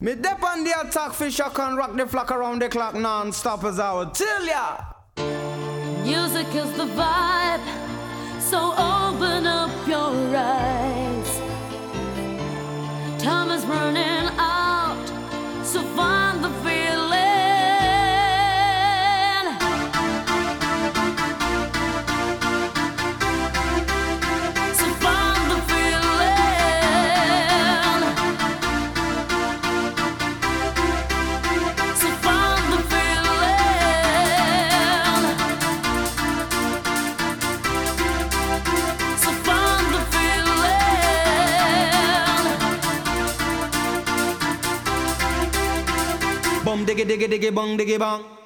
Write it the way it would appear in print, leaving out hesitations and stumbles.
Me dep on the attack, fish I can rock the flock around the clock non-stop as I would tell ya. Music is the vibe, so open up your eyes. Time is running out, so find the feeling. So find the feeling. So find the feeling. So find the feeling. Bum diggy diggy diggy bong diggy bong.